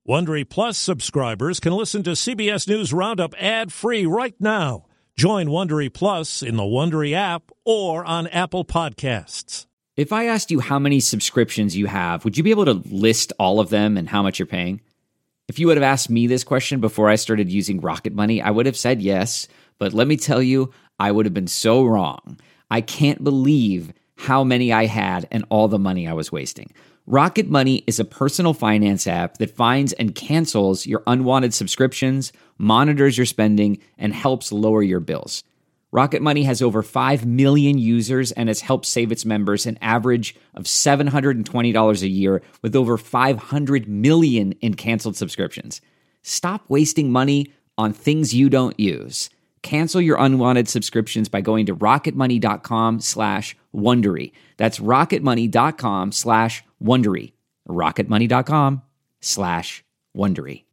Wondery Plus subscribers can listen to CBS News Roundup ad-free right now. Join Wondery Plus in the Wondery app or on Apple Podcasts. If I asked you how many subscriptions you have, would you be able to list all of them and how much you're paying? If you would have asked me this question before I started using Rocket Money, I would have said yes. But let me tell you, I would have been so wrong. I can't believe how many I had and all the money I was wasting. Rocket Money is a personal finance app that finds and cancels your unwanted subscriptions, monitors your spending, and helps lower your bills. Rocket Money has over 5 million users and has helped save its members an average of $720 a year with over 500 million in canceled subscriptions. Stop wasting money on things you don't use. Cancel your unwanted subscriptions by going to rocketmoney.com/Wondery. That's rocketmoney.com/Wondery. rocketmoney.com/Wondery.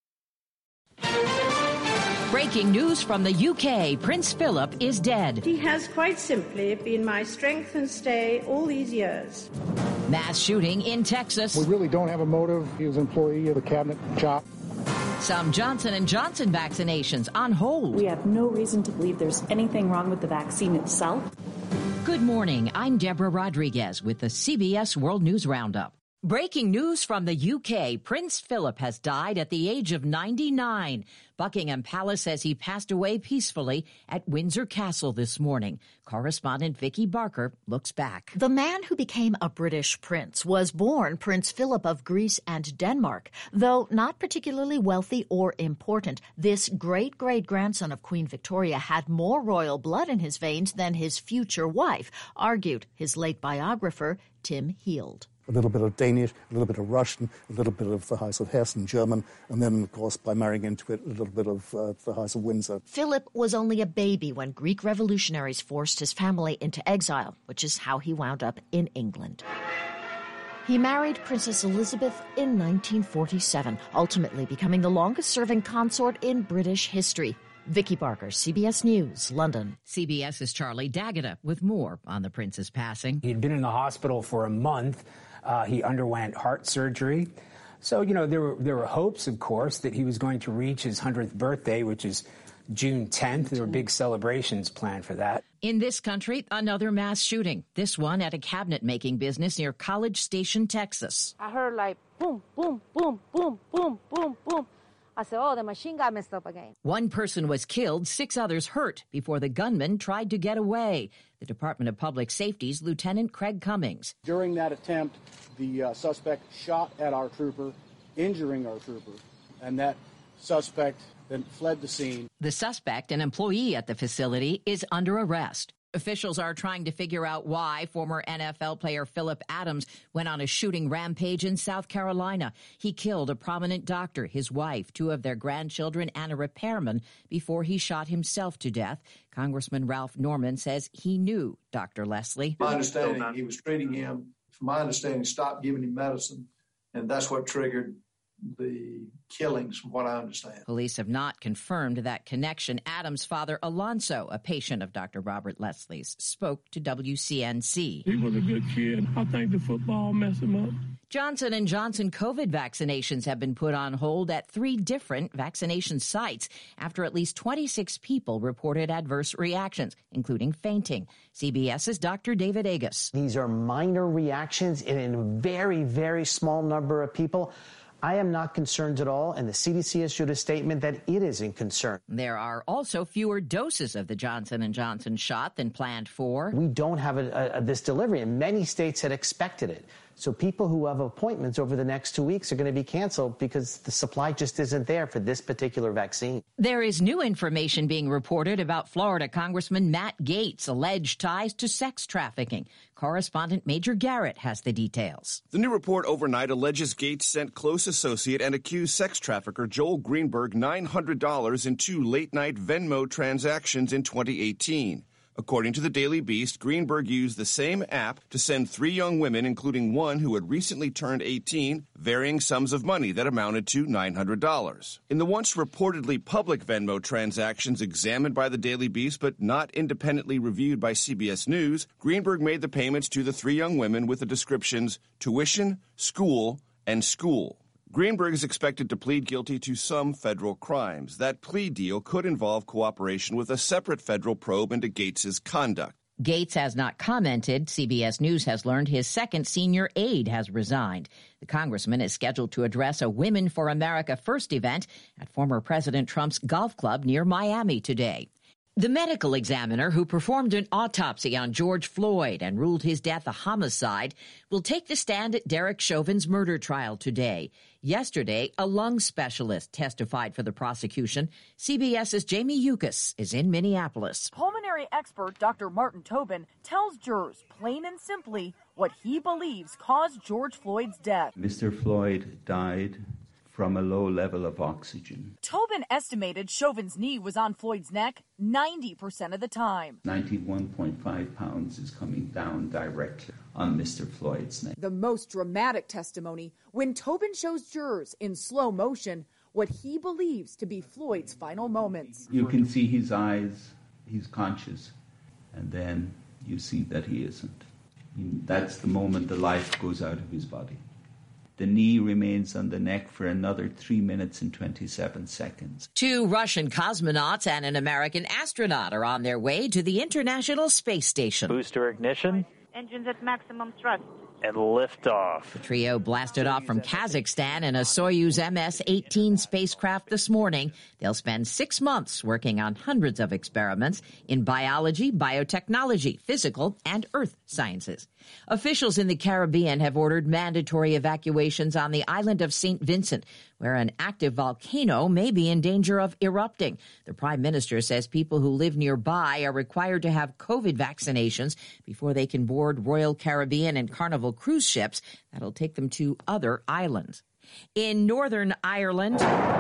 Breaking news from the UK. Prince Philip is dead. He has quite simply been my strength and stay all these years. Mass shooting in Texas. We really don't have a motive. He was an employee of the cabinet shop. Some Johnson & Johnson vaccinations on hold. We have no reason to believe there's anything wrong with the vaccine itself. Good morning. I'm Deborah Rodriguez with the CBS World News Roundup. Breaking news from the UK. Prince Philip has died at the age of 99. Buckingham Palace says he passed away peacefully at Windsor Castle this morning. Correspondent Vicky Barker looks back. The man who became a British prince was born Prince Philip of Greece and Denmark. Though not particularly wealthy or important, this great-great-grandson of Queen Victoria had more royal blood in his veins than his future wife, argued his late biographer, Tim Heald. A little bit of Danish, a little bit of Russian, a little bit of the House of Hessen, German, and then, of course, by marrying into it, a little bit of the House of Windsor. Philip was only a baby when Greek revolutionaries forced his family into exile, which is how he wound up in England. He married Princess Elizabeth in 1947, ultimately becoming the longest-serving consort in British history. Vicky Barker, CBS News, London. CBS's Charlie D'Agata with more on the prince's passing. He had been in the hospital for a month. He underwent heart surgery. So, there were hopes, of course, that he was going to reach his 100th birthday, which is June 10th. There were big celebrations planned for that. In this country, another mass shooting. This one at a cabinet-making business near College Station, Texas. I heard like boom, boom, boom, boom, boom, boom, boom. I said, oh, the machine gun messed up again. One person was killed, 6 others hurt before the gunman tried to get away. The Department of Public Safety's Lieutenant Craig Cummings. During that attempt, the suspect shot at our trooper, injuring our trooper, and that suspect then fled the scene. The suspect, an employee at the facility, is under arrest. Officials are trying to figure out why former NFL player Philip Adams went on a shooting rampage in South Carolina. He killed a prominent doctor, his wife, 2 of their grandchildren, and a repairman before he shot himself to death. Congressman Ralph Norman says he knew Dr. Leslie. My understanding, he was treating him. From my understanding, stopped giving him medicine, and that's what triggered the killings, from what I understand. Police have not confirmed that connection. Adams' father, Alonso, a patient of Dr. Robert Leslie's, spoke to WCNC. He was a good kid. I think the football messed him up. Johnson & Johnson COVID vaccinations have been put on hold at 3 different vaccination sites after at least 26 people reported adverse reactions, including fainting. CBS's Dr. David Agus. These are minor reactions in a very, very small number of people. I am not concerned at all, and the CDC issued a statement that it isn't concerned. There are also fewer doses of the Johnson & Johnson shot than planned for. We don't have this delivery, and many states had expected it. So people who have appointments over the next 2 weeks are going to be canceled because the supply just isn't there for this particular vaccine. There is new information being reported about Florida Congressman Matt Gaetz' alleged ties to sex trafficking. Correspondent Major Garrett has the details. The new report overnight alleges Gaetz sent close associate and accused sex trafficker Joel Greenberg $900 in 2 late-night Venmo transactions in 2018. According to the Daily Beast, Greenberg used the same app to send 3 young women, including one who had recently turned 18, varying sums of money that amounted to $900. In the once reportedly public Venmo transactions examined by the Daily Beast but not independently reviewed by CBS News, Greenberg made the payments to the 3 young women with the descriptions tuition, school, and school. Greenberg is expected to plead guilty to some federal crimes. That plea deal could involve cooperation with a separate federal probe into Gates's conduct. Gates has not commented. CBS News has learned his second senior aide has resigned. The congressman is scheduled to address a Women for America First event at former President Trump's golf club near Miami today. The medical examiner who performed an autopsy on George Floyd and ruled his death a homicide will take the stand at Derek Chauvin's murder trial today. Yesterday, a lung specialist testified for the prosecution. CBS's Jamie Yukas is in Minneapolis. Pulmonary expert Dr. Martin Tobin tells jurors plain and simply what he believes caused George Floyd's death. Mr. Floyd died from a low level of oxygen. Tobin estimated Chauvin's knee was on Floyd's neck 90% of the time. 91.5 pounds is coming down directly on Mr. Floyd's neck. The most dramatic testimony when Tobin shows jurors in slow motion what he believes to be Floyd's final moments. You can see his eyes, he's conscious, and then you see that he isn't. That's the moment the life goes out of his body. The knee remains on the neck for another 3 minutes and 27 seconds. 2 Russian cosmonauts and an American astronaut are on their way to the International Space Station. Booster ignition. Engines at maximum thrust. And liftoff. The trio blasted off from Kazakhstan in a Soyuz MS-18 spacecraft this morning. They'll spend 6 months working on hundreds of experiments in biology, biotechnology, physical, and earth sciences. Officials in the Caribbean have ordered mandatory evacuations on the island of St. Vincent, where an active volcano may be in danger of erupting. The Prime Minister says people who live nearby are required to have COVID vaccinations before they can board Royal Caribbean and Carnival cruise ships that'll take them to other islands. In Northern Ireland,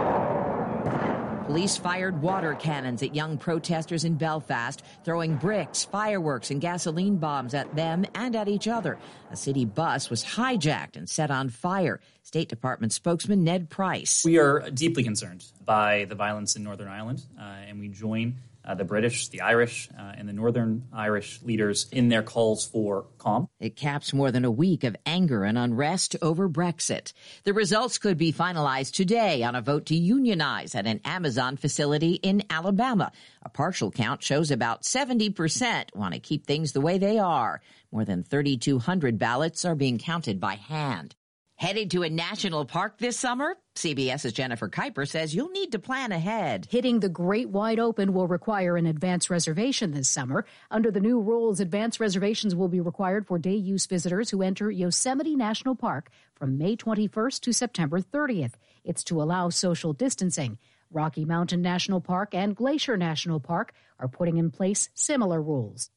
police fired water cannons at young protesters in Belfast, throwing bricks, fireworks, and gasoline bombs at them and at each other. A city bus was hijacked and set on fire. State Department spokesman Ned Price. We are deeply concerned by the violence in Northern Ireland, and we join the British, the Irish, and the Northern Irish leaders in their calls for calm. It caps more than a week of anger and unrest over Brexit. The results could be finalized today on a vote to unionize at an Amazon facility in Alabama. A partial count shows about 70% want to keep things the way they are. More than 3,200 ballots are being counted by hand. Headed to a national park this summer? CBS's Jennifer Kuiper says you'll need to plan ahead. Hitting the Great Wide Open will require an advance reservation this summer. Under the new rules, advance reservations will be required for day-use visitors who enter Yosemite National Park from May 21st to September 30th. It's to allow social distancing. Rocky Mountain National Park and Glacier National Park are putting in place similar rules.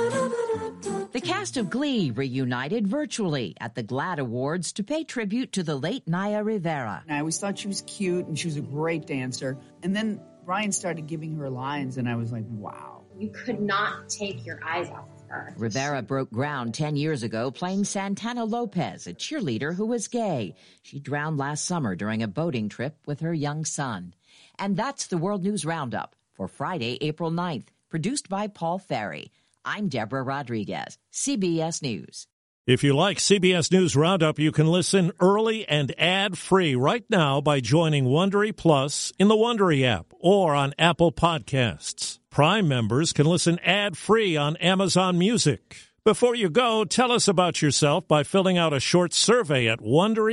The cast of Glee reunited virtually at the GLAAD Awards to pay tribute to the late Naya Rivera. I always thought she was cute and she was a great dancer. And then Brian started giving her lines and I was like, wow. You could not take your eyes off of her. Rivera broke ground 10 years ago playing Santana Lopez, a cheerleader who was gay. She drowned last summer during a boating trip with her young son. And that's the World News Roundup for Friday, April 9th, produced by Paul Ferry. I'm Deborah Rodriguez, CBS News. If you like CBS News Roundup, you can listen early and ad-free right now by joining Wondery Plus in the Wondery app or on Apple Podcasts. Prime members can listen ad-free on Amazon Music. Before you go, tell us about yourself by filling out a short survey at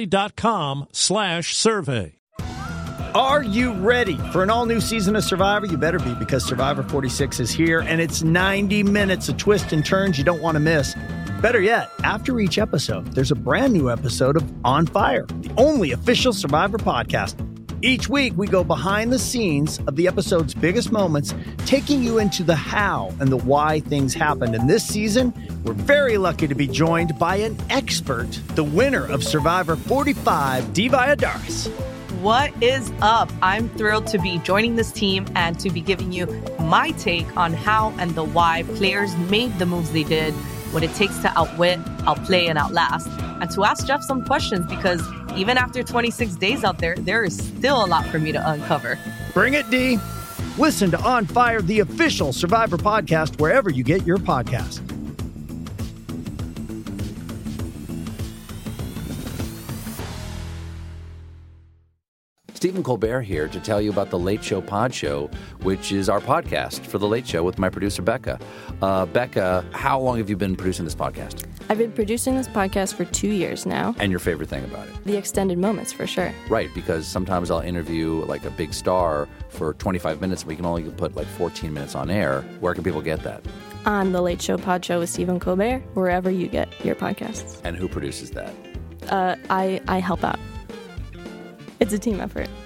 Wondery.com/survey. Are you ready for an all-new season of Survivor? You better be, because Survivor 46 is here, and it's 90 minutes of twists and turns you don't want to miss. Better yet, after each episode, there's a brand new episode of On Fire, the only official Survivor podcast. Each week, we go behind the scenes of the episode's biggest moments, taking you into the how and the why things happened. And this season, we're very lucky to be joined by an expert, the winner of Survivor 45, Dee Valladares. What is up? I'm thrilled to be joining this team and to be giving you my take on how and the why players made the moves they did, what it takes to outwit, outplay, and outlast, and to ask Jeff some questions, because even after 26 days out there, there is still a lot for me to uncover. Bring it, D. Listen to On Fire, the official Survivor podcast, wherever you get your podcast. Stephen Colbert here to tell you about The Late Show Pod Show, which is our podcast for The Late Show with my producer, Becca. Becca, how long have you been producing this podcast? I've been producing this podcast for 2 years now. And your favorite thing about it? The extended moments, for sure. Right, because sometimes I'll interview like a big star for 25 minutes, and we can only put like 14 minutes on air. Where can people get that? On The Late Show Pod Show with Stephen Colbert, wherever you get your podcasts. And who produces that? I help out. It's a team effort.